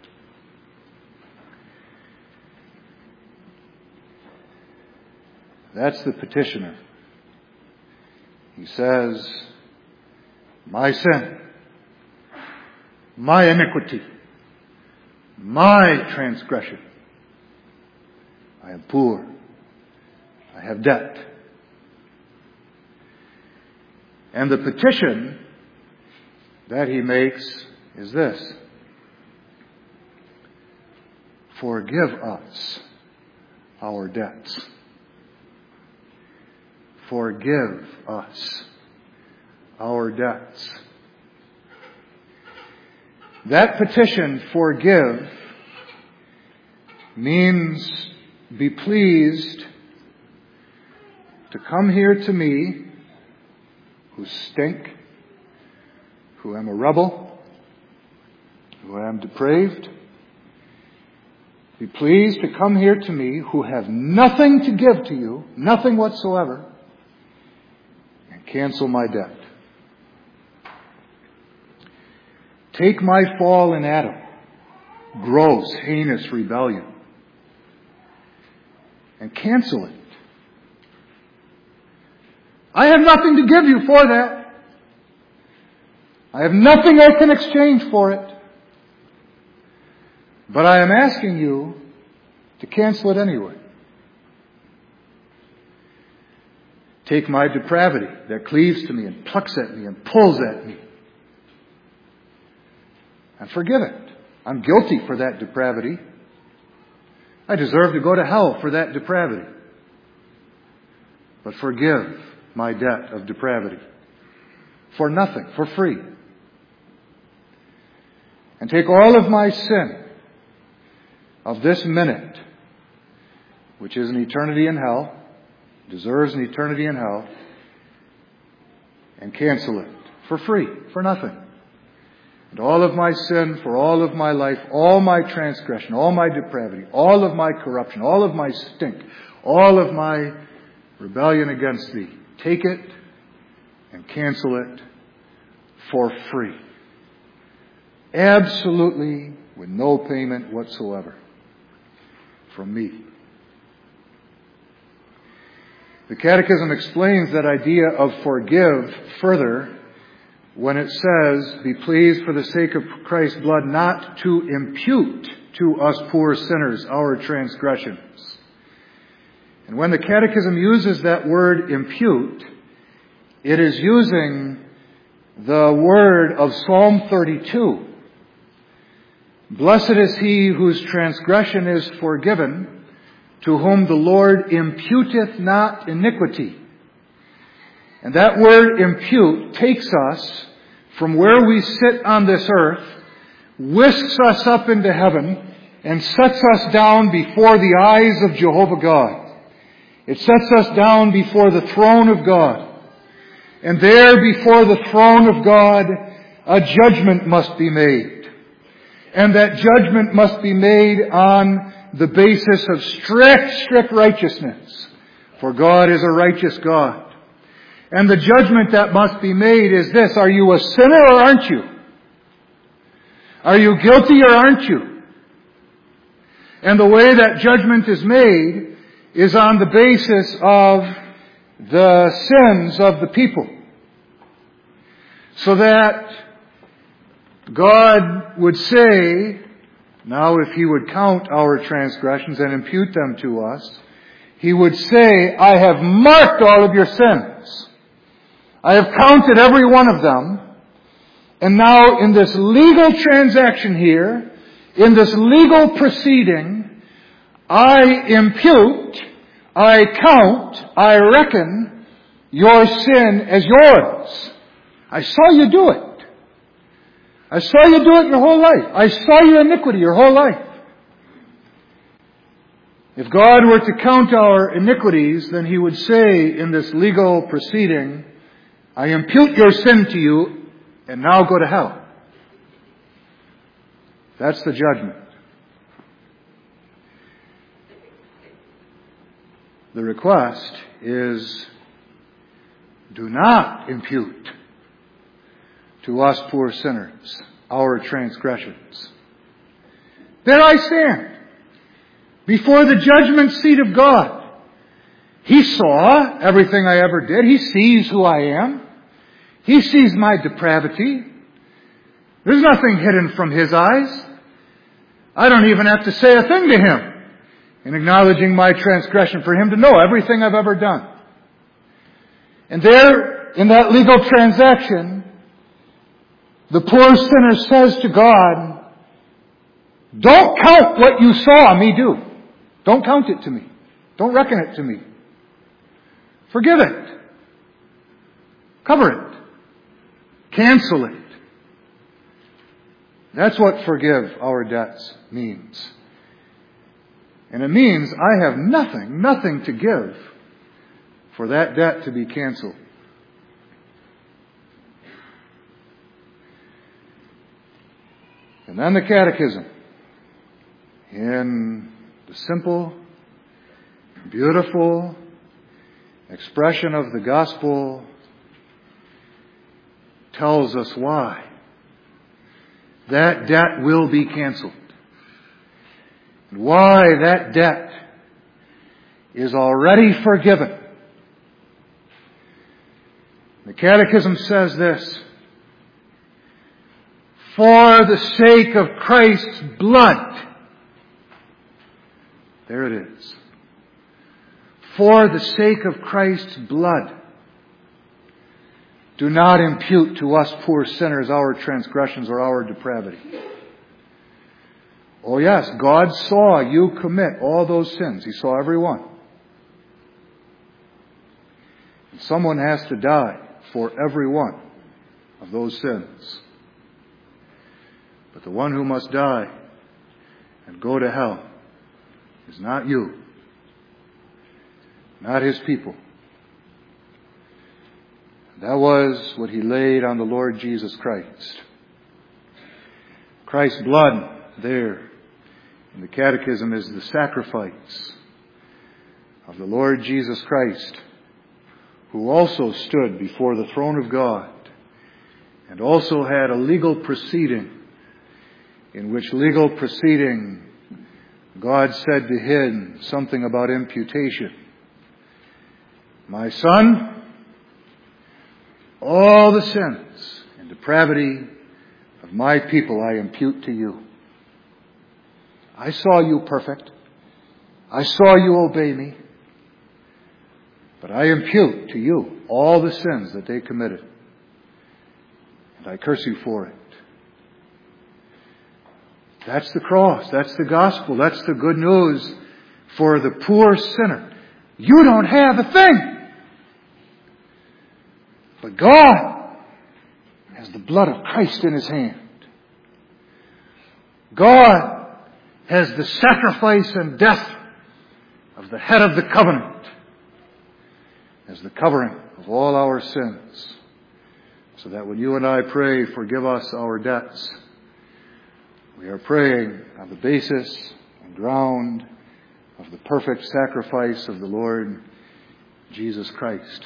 A: That's the petitioner. He says, my sin, my iniquity, my transgression. I am poor. I have debt. And the petition that he makes is this: forgive us our debts. Forgive us our debts. That petition, forgive, means be pleased to come here to me, who stink, who am a rebel, who am depraved. Be pleased to come here to me, who have nothing to give to you, nothing whatsoever, and cancel my debt. Take my fall in Adam, gross, heinous rebellion, and cancel it. I have nothing to give you for that. I have nothing I can exchange for it. But I am asking you to cancel it anyway. Take my depravity that cleaves to me and plucks at me and pulls at me, and forgive it. I'm guilty for that depravity. I deserve to go to hell for that depravity. But forgive my debt of depravity. For nothing, for free. And take all of my sin of this minute, which is an eternity in hell, deserves an eternity in hell, and cancel it for free, for nothing. And all of my sin for all of my life, all my transgression, all my depravity, all of my corruption, all of my stink, all of my rebellion against thee, take it and cancel it for free. Absolutely with no payment whatsoever from me. The Catechism explains that idea of forgive further when it says, be pleased for the sake of Christ's blood not to impute to us poor sinners our transgressions. And when the Catechism uses that word impute, it is using the word of Psalm thirty-two. Blessed is he whose transgression is forgiven, to whom the Lord imputeth not iniquity. And that word impute takes us from where we sit on this earth, whisks us up into heaven, and sets us down before the eyes of Jehovah God. It sets us down before the throne of God. And there before the throne of God, a judgment must be made. And that judgment must be made on the basis of strict, strict righteousness. For God is a righteous God. And the judgment that must be made is this: are you a sinner or aren't you? Are you guilty or aren't you? And the way that judgment is made is on the basis of the sins of the people. So that God would say, now if He would count our transgressions and impute them to us, He would say, I have marked all of your sins. I have counted every one of them. And now in this legal transaction here, in this legal proceeding, I impute, I count, I reckon your sin as yours. I saw you do it. I saw you do it your whole life. I saw your iniquity your whole life. If God were to count our iniquities, then He would say in this legal proceeding, I impute your sin to you, and now go to hell. That's the judgment. The request is, do not impute to us poor sinners our transgressions. There I stand, before the judgment seat of God. He saw everything I ever did. He sees who I am. He sees my depravity. There's nothing hidden from His eyes. I don't even have to say a thing to Him in acknowledging my transgression for Him to know everything I've ever done. And there, in that legal transaction, the poor sinner says to God, don't count what you saw me do. Don't count it to me. Don't reckon it to me. Forgive it. Cover it. Cancel it. That's what forgive our debts means. And it means I have nothing, nothing to give for that debt to be canceled. And then the Catechism, in the simple, beautiful expression of the gospel, tells us why that debt will be canceled. And why that debt is already forgiven. The Catechism says this: for the sake of Christ's blood. There it is. For the sake of Christ's blood. Do not impute to us poor sinners our transgressions or our depravity. Oh yes, God saw you commit all those sins. He saw every one. And someone has to die for every one of those sins. But the one who must die and go to hell is not you, not His people. That was what He laid on the Lord Jesus Christ. Christ's blood there in the Catechism is the sacrifice of the Lord Jesus Christ, who also stood before the throne of God and also had a legal proceeding, in which legal proceeding God said to Him something about imputation. My son, all the sins and depravity of my people I impute to you. I saw you perfect. I saw you obey me. But I impute to you all the sins that they committed. And I curse you for it. That's the cross. That's the gospel. That's the good news for the poor sinner. You don't have a thing. But God has the blood of Christ in His hand. God has the sacrifice and death of the head of the covenant as the covering of all our sins. So that when you and I pray, forgive us our debts, we are praying on the basis and ground of the perfect sacrifice of the Lord Jesus Christ.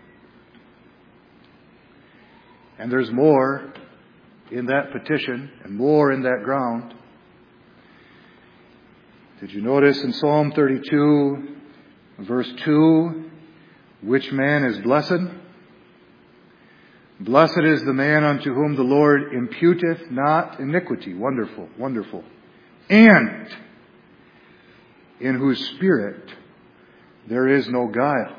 A: And there's more in that petition and more in that ground. Did you notice in Psalm thirty-two, verse two, which man is blessed? Blessed is the man unto whom the Lord imputeth not iniquity. Wonderful, wonderful. And in whose spirit there is no guile.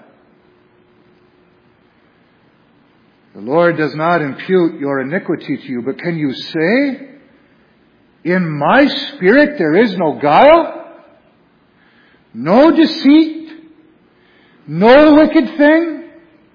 A: The Lord does not impute your iniquity to you, but can you say, in my spirit there is no guile, no deceit, no wicked thing?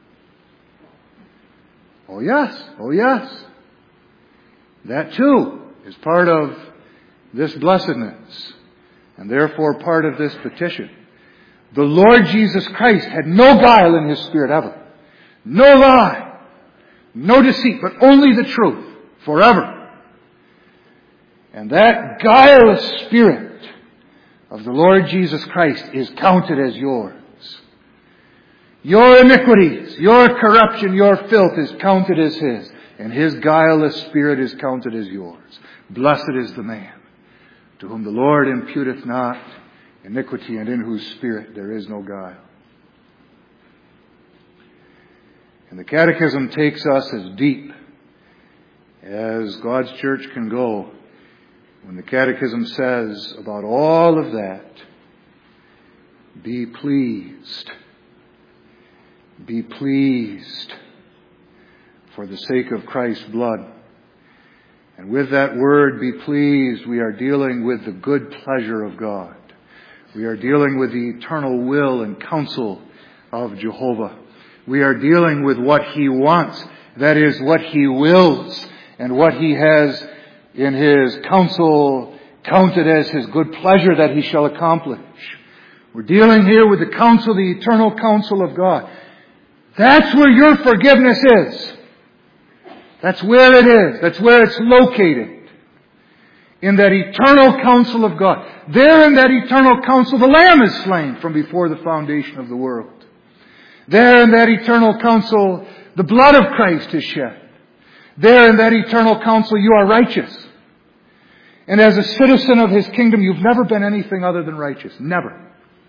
A: Oh yes, oh yes. That too is part of this blessedness, and therefore part of this petition. The Lord Jesus Christ had no guile in His spirit ever. No lie. No deceit, but only the truth, forever. And that guileless spirit of the Lord Jesus Christ is counted as yours. Your iniquities, your corruption, your filth is counted as His, and His guileless spirit is counted as yours. Blessed is the man to whom the Lord imputeth not iniquity, and in whose spirit there is no guile. And the Catechism takes us as deep as God's church can go when the Catechism says about all of that, be pleased. Be pleased for the sake of Christ's blood. And with that word, be pleased, we are dealing with the good pleasure of God. We are dealing with the eternal will and counsel of Jehovah. We are dealing with what He wants. That is, what He wills and what He has in His counsel counted as His good pleasure that He shall accomplish. We're dealing here with the counsel, the eternal counsel of God. That's where your forgiveness is. That's where it is. That's where it's located. In that eternal counsel of God. There in that eternal counsel, the Lamb is slain from before the foundation of the world. There in that eternal counsel, the blood of Christ is shed. There in that eternal counsel, you are righteous. And as a citizen of His kingdom, you've never been anything other than righteous. Never.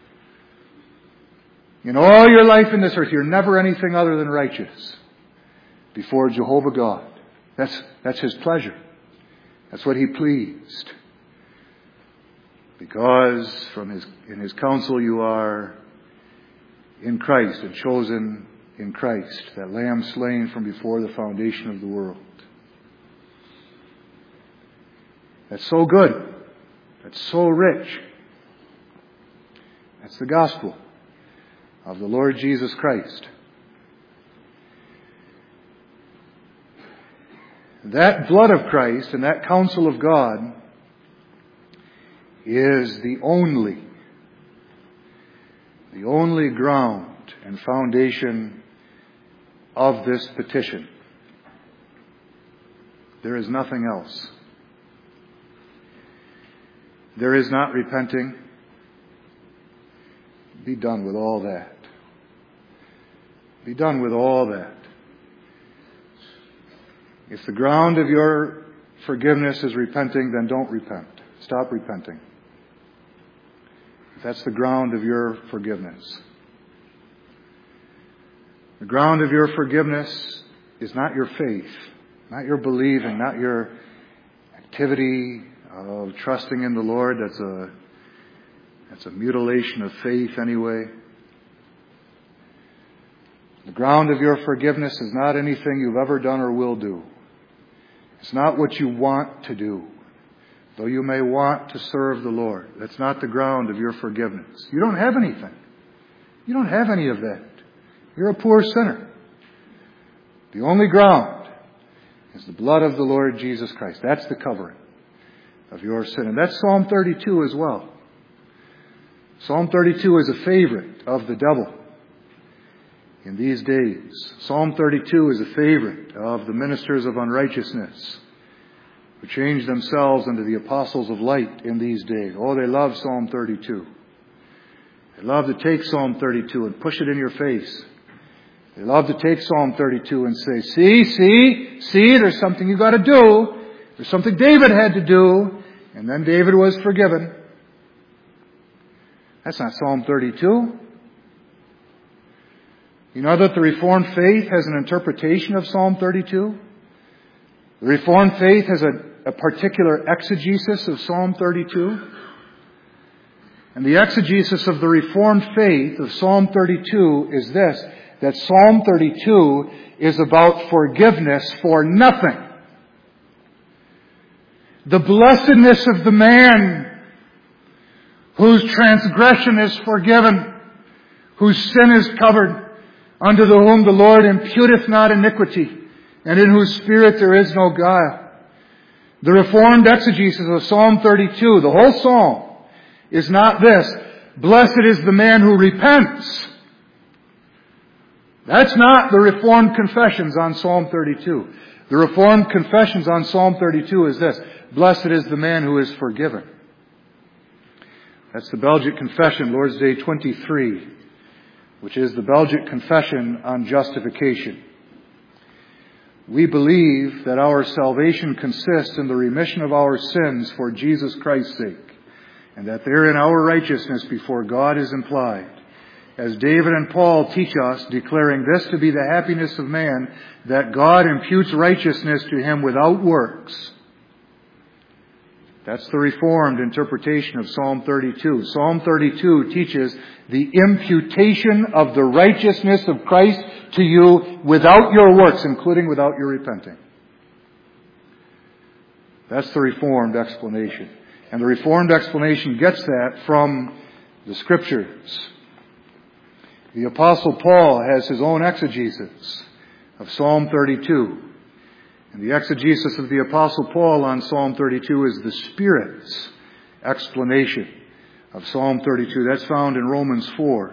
A: In all your life in this earth, you're never anything other than righteous before Jehovah God. That's, that's His pleasure. That's what He pleased. Because from His, in His counsel you are in Christ and chosen in Christ, that Lamb slain from before the foundation of the world. That's so good. That's so rich. That's the gospel of the Lord Jesus Christ. That blood of Christ and that counsel of God is the only, the only ground and foundation of this petition. There is nothing else. There is not repenting. Be done with all that. Be done with all that. If the ground of your forgiveness is repenting, then don't repent. Stop repenting. If that's the ground of your forgiveness. The ground of your forgiveness is not your faith, not your believing, not your activity of trusting in the Lord. That's a, that's a mutilation of faith anyway. The ground of your forgiveness is not anything you've ever done or will do. It's not what you want to do, though you may want to serve the Lord. That's not the ground of your forgiveness. You don't have anything. You don't have any of that. You're a poor sinner. The only ground is the blood of the Lord Jesus Christ. That's the covering of your sin. And that's Psalm thirty-two as well. Psalm thirty-two is a favorite of the devil in these days. Psalm thirty-two is a favorite of the ministers of unrighteousness who change themselves into the apostles of light in these days. Oh, they love Psalm thirty-two. They love to take Psalm thirty-two and push it in your face. They love to take Psalm thirty-two and say, see, see, see, there's something you got to do. There's something David had to do, and then David was forgiven. That's not Psalm thirty-two. You know that the Reformed faith has an interpretation of Psalm thirty-two? The Reformed faith has a, a particular exegesis of Psalm thirty-two. And the exegesis of the Reformed faith of Psalm thirty-two is this, that Psalm thirty-two is about forgiveness for nothing. The blessedness of the man whose transgression is forgiven, whose sin is covered, unto whom the Lord imputeth not iniquity, and in whose spirit there is no guile. The Reformed exegesis of Psalm thirty-two, the whole psalm, is not this, blessed is the man who repents. That's not the Reformed confessions on Psalm thirty-two. The Reformed confessions on Psalm thirty-two is this, blessed is the man who is forgiven. That's the Belgic Confession, Lord's Day twenty-three, which is the Belgic Confession on justification. We believe that our salvation consists in the remission of our sins for Jesus Christ's sake, and that therein our righteousness before God is implied. As David and Paul teach us, declaring this to be the happiness of man, that God imputes righteousness to him without works. That's the Reformed interpretation of Psalm thirty-two. Psalm thirty-two teaches the imputation of the righteousness of Christ to you without your works, including without your repenting. That's the Reformed explanation. And the Reformed explanation gets that from the Scriptures. The Apostle Paul has his own exegesis of Psalm thirty-two. And the exegesis of the Apostle Paul on Psalm thirty-two is the Spirit's explanation of Psalm thirty-two. That's found in Romans four.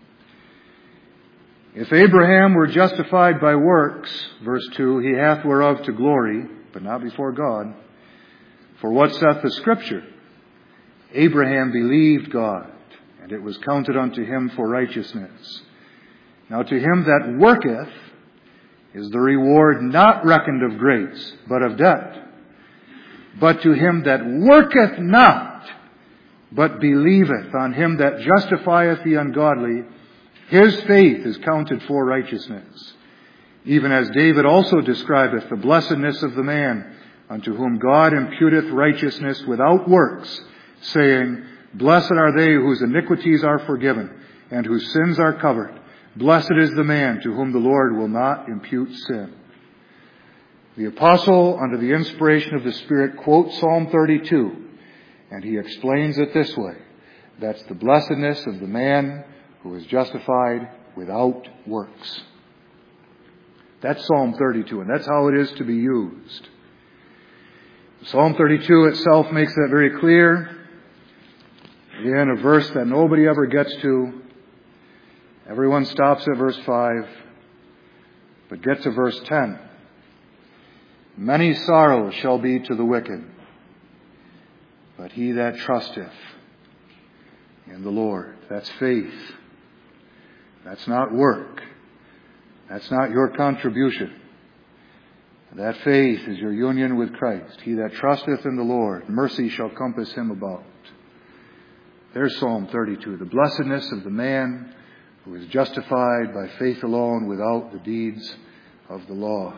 A: If Abraham were justified by works, verse two, he hath whereof to glory, but not before God. For what saith the Scripture? Abraham believed God, and it was counted unto him for righteousness. Now to him that worketh is the reward not reckoned of grace, but of debt. But to him that worketh not, but believeth on him that justifieth the ungodly, his faith is counted for righteousness. Even as David also describeth the blessedness of the man unto whom God imputeth righteousness without works, saying, Blessed are they whose iniquities are forgiven, and whose sins are covered. Blessed is the man to whom the Lord will not impute sin. The apostle, under the inspiration of the Spirit, quotes Psalm thirty-two, and he explains it this way. That's the blessedness of the man who is justified without works. That's Psalm thirty-two, and that's how it is to be used. Psalm thirty-two itself makes that very clear in a verse that nobody ever gets to. Everyone stops at verse five, but get to verse ten. Many sorrows shall be to the wicked, but he that trusteth in the Lord. That's faith. That's not work. That's not your contribution. That faith is your union with Christ. He that trusteth in the Lord, mercy shall compass him about. There's Psalm thirty-two, the blessedness of the man who is justified by faith alone without the deeds of the law.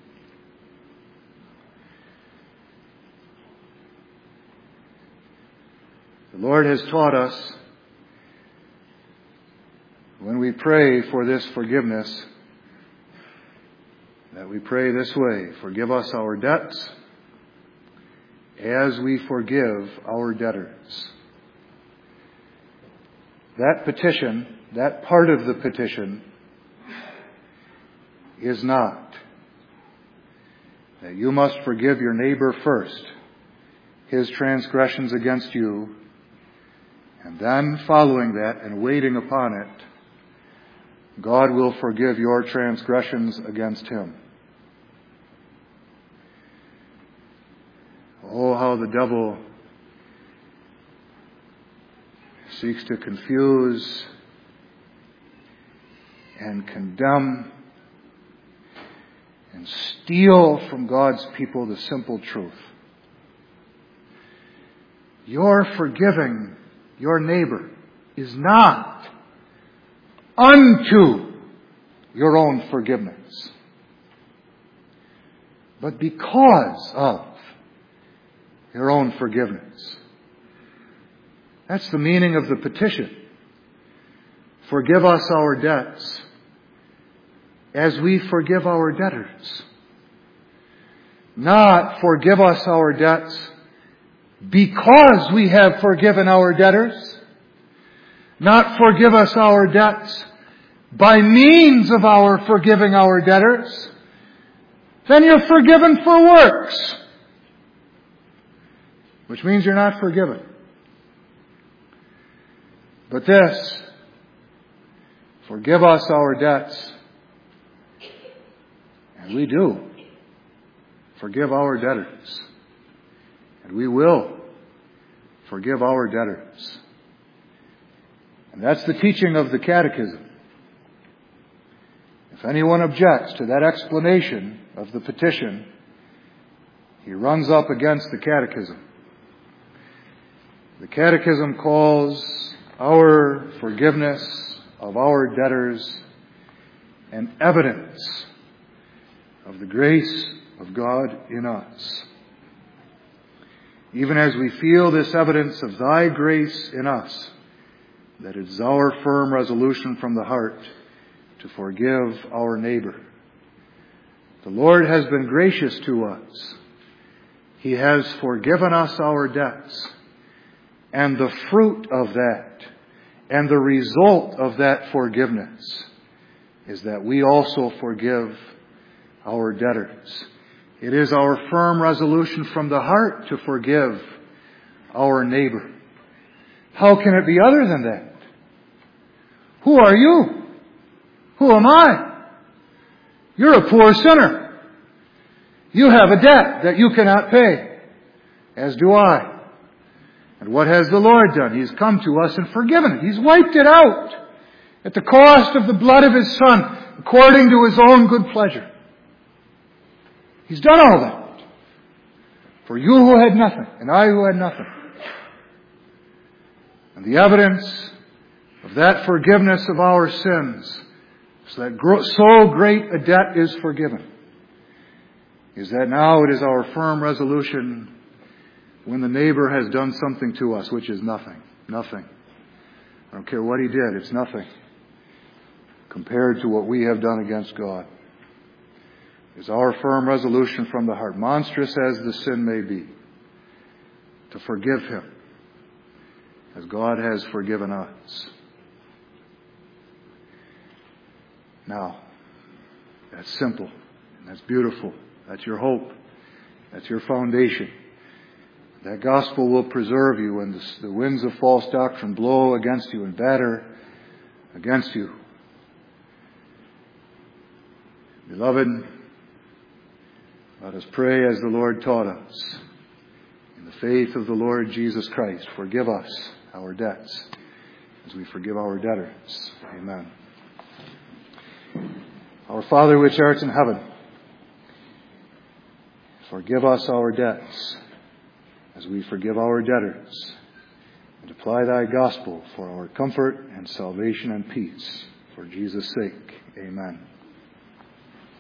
A: The Lord has taught us when we pray for this forgiveness that we pray this way: forgive us our debts as we forgive our debtors. That petition, that part of the petition, is not that you must forgive your neighbor first, his transgressions against you, and then following that and waiting upon it, God will forgive your transgressions against him. Oh, how the devil seeks to confuse and condemn and steal from God's people the simple truth. Your forgiving your neighbor is not unto your own forgiveness, but because of your own forgiveness. That's the meaning of the petition. Forgive us our debts as we forgive our debtors. Not forgive us our debts because we have forgiven our debtors. Not forgive us our debts by means of our forgiving our debtors. Then you're forgiven for works, which means you're not forgiven. But this, forgive us our debts, and we do forgive our debtors, and we will forgive our debtors. And that's the teaching of the Catechism. If anyone objects to that explanation of the petition, he runs up against the Catechism. The Catechism calls our forgiveness of our debtors an evidence of the grace of God in us. even as we feel this evidence of Thy grace in us, that it is our firm resolution from the heart to forgive our neighbor. The Lord has been gracious to us. He has forgiven us our debts. And the fruit of that, and the result of that forgiveness, is that we also forgive our debtors. It is our firm resolution from the heart to forgive our neighbor. How can it be other than that? Who are you? Who am I? You're a poor sinner. You have a debt that you cannot pay, as do I. And what has the Lord done? He's come to us and forgiven it. He's wiped it out at the cost of the blood of His Son, according to His own good pleasure. He's done all that for you who had nothing, and I who had nothing. And the evidence of that forgiveness of our sins, so that so great a debt is forgiven, is that now it is our firm resolution when the neighbor has done something to us, which is nothing. Nothing. I don't care what he did, it's nothing compared to what we have done against God. It is our firm resolution from the heart, monstrous as the sin may be, to forgive him as God has forgiven us. Now, that's simple, and that's beautiful. That's your hope. That's your foundation. That gospel will preserve you when the, the winds of false doctrine blow against you and batter against you. Beloved, let us pray as the Lord taught us. In the faith of the Lord Jesus Christ, forgive us our debts as we forgive our debtors. Amen. Our Father which art in heaven, forgive us our debts as we forgive our debtors, and apply Thy gospel for our comfort and salvation and peace. For Jesus' sake, amen.